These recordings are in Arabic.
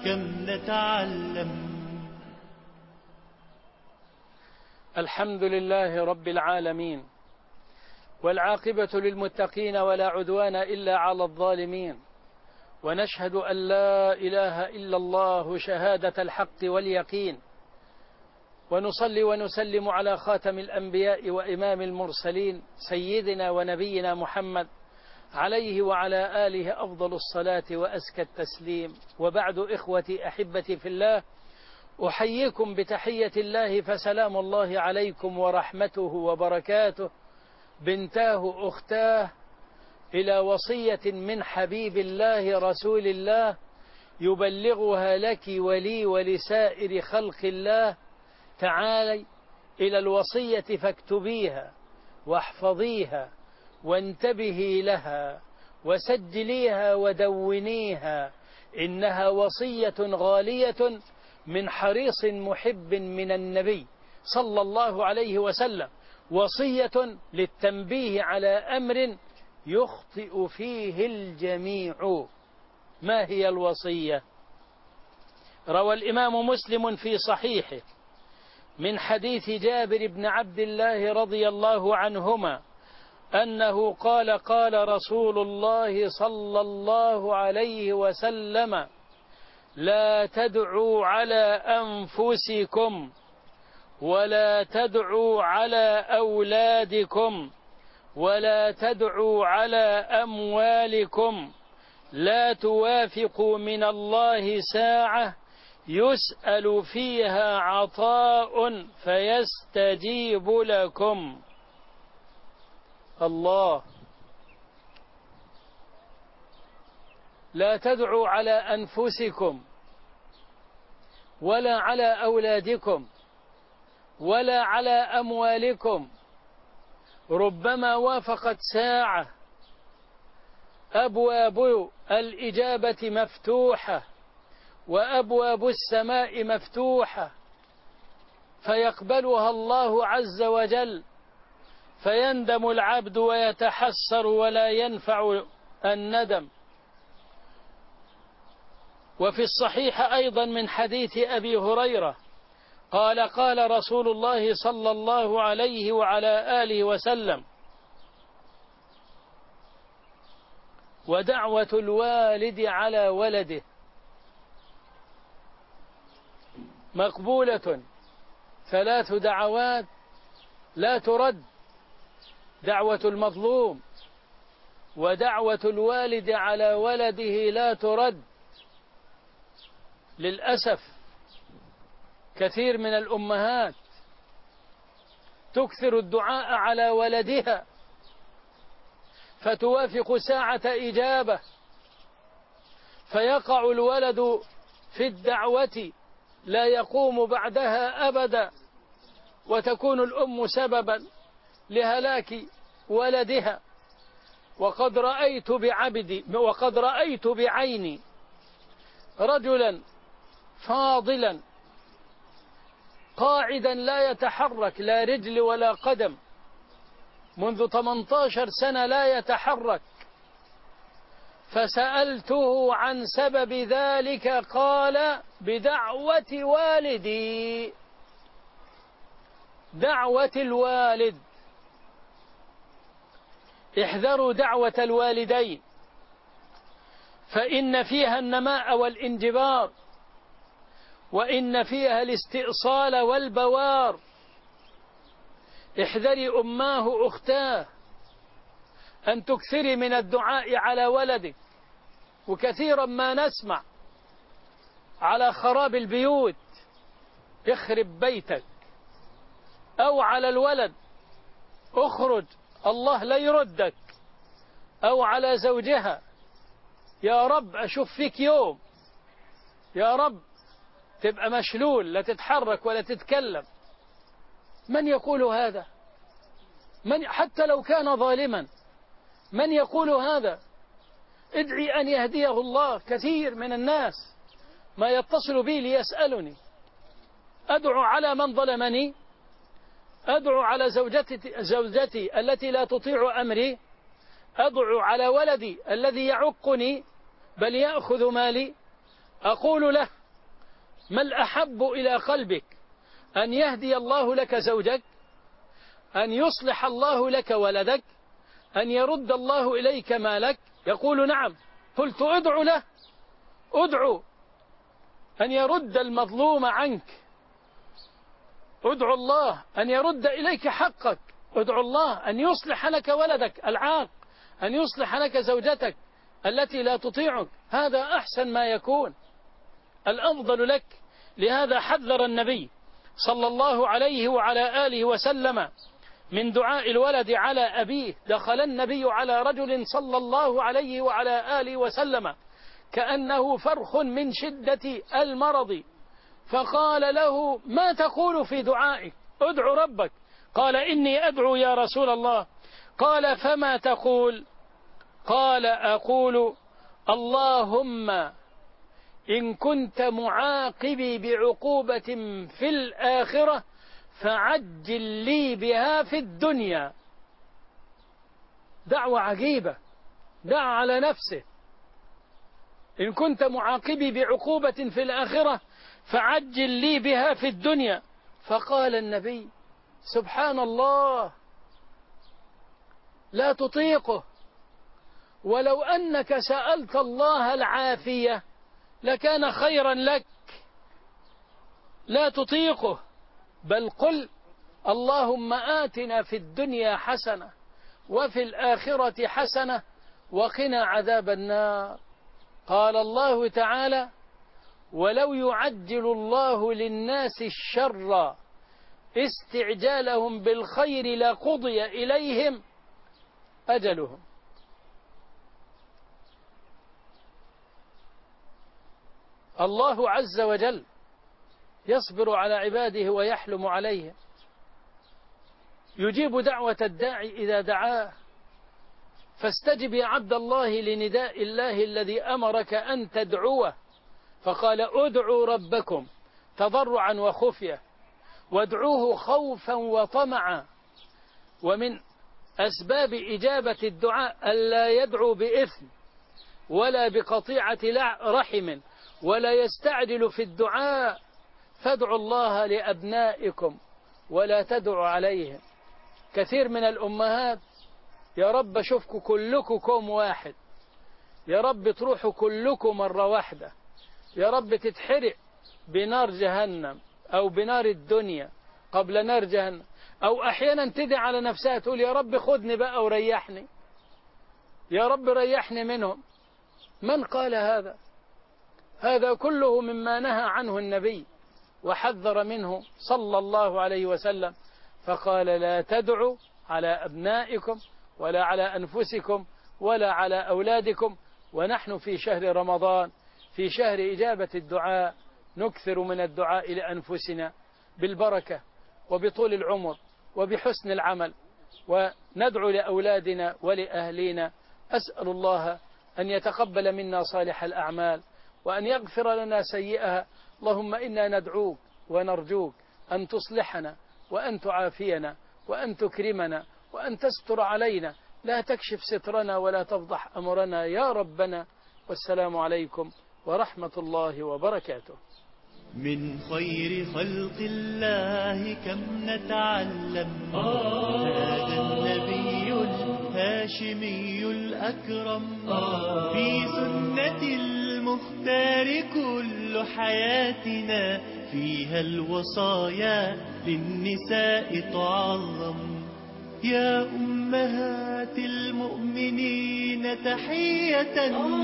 كم نتعلم. الحمد لله رب العالمين، والعاقبة للمتقين ولا عدوان إلا على الظالمين، ونشهد أن لا إله إلا الله شهادة الحق واليقين، ونصلي ونسلم على خاتم الأنبياء وإمام المرسلين سيدنا ونبينا محمد عليه وعلى آله أفضل الصلاة وأزكى التسليم. وبعد إخوتي أحبتي في الله، أحييكم بتحية الله، فسلام الله عليكم ورحمته وبركاته بنتاه أختاه، إلى وصية من حبيب الله رسول الله يبلغها لك ولي ولسائر خلق الله. تعالي إلى الوصية فاكتبيها واحفظيها وانتبهي لها وسجليها ودونيها، إنها وصية غالية من حريص محب من النبي صلى الله عليه وسلم، وصية للتنبيه على أمر يخطئ فيه الجميع. ما هي الوصية؟ روى الإمام مسلم في صحيحه من حديث جابر بن عبد الله رضي الله عنهما أنه قال: قال رسول الله صلى الله عليه وسلم: لا تدعوا على أنفسكم ولا تدعوا على أولادكم ولا تدعوا على أموالكم، لا توافقوا من الله ساعة يسأل فيها عطاء فيستجيب لكم. الله. لا تدعوا على أنفسكم ولا على أولادكم ولا على أموالكم. ربما وافقت ساعة أبواب الإجابة مفتوحة وأبواب السماء مفتوحة، فيقبلها الله عز وجل، فيندم العبد ويتحسر ولا ينفع الندم. وفي الصحيح أيضا من حديث أبي هريرة قال: قال رسول الله صلى الله عليه وعلى آله وسلم: ودعوة الوالد على ولده مقبولة، 3 دعوات لا ترد: دعوة المظلوم ودعوة الوالد على ولده لا ترد. للأسف كثير من الأمهات تكثر الدعاء على ولدها، فتوافق ساعة إجابة، فيقع الولد في الدعوة لا يقوم بعدها أبدا، وتكون الأم سببا لهلاك ولدها. وقد رأيت بعيني رجلا فاضلا قاعدا لا يتحرك، لا رجل ولا قدم، منذ 18 سنة لا يتحرك، فسألته عن سبب ذلك قال: بدعوة والدي. دعوة الوالد. احذروا دعوة الوالدين، فإن فيها النماء والانجبار، وإن فيها الاستئصال والبوار. احذري أماه أختاه أن تكثري من الدعاء على ولدك. وكثيرا ما نسمع على خراب البيوت: اخرب بيتك، أو على الولد: اخرج الله لا يردك، أو على زوجها: يا رب أشوف فيك يوم، يا رب تبقى مشلول لا تتحرك ولا تتكلم. من يقول هذا؟ حتى لو كان ظالما، من يقول هذا؟ ادعي أن يهديه الله. كثير من الناس ما يتصل بي ليسألني: أدعو على من ظلمني؟ أدعو على زوجتي التي لا تطيع أمري؟ أدعو على ولدي الذي يعقني بل يأخذ مالي؟ أقول له: ما الأحب إلى قلبك، أن يهدي الله لك زوجك، أن يصلح الله لك ولدك، أن يرد الله إليك مالك؟ يقول: نعم. قلت: ادعو له، ادعو أن يرد المظلوم عنك، ادعو الله أن يرد إليك حقك، ادعو الله أن يصلح لك ولدك العاق، أن يصلح لك زوجتك التي لا تطيعك. هذا أحسن ما يكون، الأفضل لك. لهذا حذر النبي صلى الله عليه وعلى آله وسلم من دعاء الولد على أبيه. دخل النبي على رجل صلى الله عليه وعلى آله وسلم كأنه فرخ من شدة المرض، فقال له: ما تقول في دعائك؟ ادعو ربك. قال: إني أدعو يا رسول الله. قال: فما تقول؟ قال: أقول: اللهم إن كنت معاقبي بعقوبة في الآخرة فعجل لي بها في الدنيا. دعوة عجيبة، دعا على نفسه: إن كنت معاقبي بعقوبة في الآخرة فعجل لي بها في الدنيا. فقال النبي: سبحان الله، لا تطيقه، ولو أنك سألت الله العافية لكان خيرا لك. لا تطيقه، بل قل: اللهم آتنا في الدنيا حسنة وفي الآخرة حسنة وقنا عذاب النار. قال الله تعالى: ولو يعجل الله للناس الشر استعجالهم بالخير لقضي إليهم أجلهم. الله عز وجل يصبر على عباده ويحلم عليهم، يجيب دعوة الداعي إذا دعاه. فاستجب يا عبد الله لنداء الله الذي أمرك أن تدعوه، فقال: ادعوا ربكم تضرعا وخفية وادعوه خوفا وطمعا. ومن أسباب إجابة الدعاء ألا يدعو بإثم ولا بقطيعة رحم ولا يستعجل في الدعاء. فادعوا الله لأبنائكم ولا تدعوا عليهم. كثير من الأمهات: يا رب شوفكم كلكم واحد، يا رب تروحوا كلكم مرة واحدة، يا رب تتحرق بنار جهنم أو بنار الدنيا قبل نار جهنم. أو أحيانا تدعي على نفسها تقول: يا رب خدني بقى وريحني، يا رب ريحني منهم. من قال هذا؟ هذا كله مما نهى عنه النبي وحذر منه صلى الله عليه وسلم، فقال: لا تدعوا على أبنائكم ولا على أنفسكم ولا على أولادكم. ونحن في شهر رمضان، في شهر إجابة الدعاء، نكثر من الدعاء لأنفسنا بالبركة وبطول العمر وبحسن العمل، وندعو لأولادنا ولأهلينا. أسأل الله أن يتقبل منا صالح الأعمال وأن يغفر لنا سيئها. اللهم إنا ندعوك ونرجوك أن تصلحنا وأن تعافينا وأن تكرمنا وأن تستر علينا، لا تكشف سترنا ولا تفضح أمرنا يا ربنا. والسلام عليكم ورحمة الله وبركاته. من خير خلق الله كم نتعلم. هذا النبي الهاشمي الأكرم، في سنة المختار كل حياتنا، فيها الوصايا للنساء تعظم. يا أمهات المؤمنين تحية،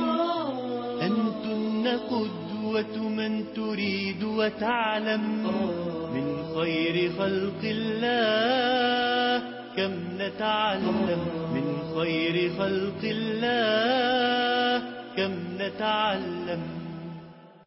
أنتن قدوة من تريد وتعلم. من خير خلق الله كم نتعلم، من خير خلق الله كم نتعلم.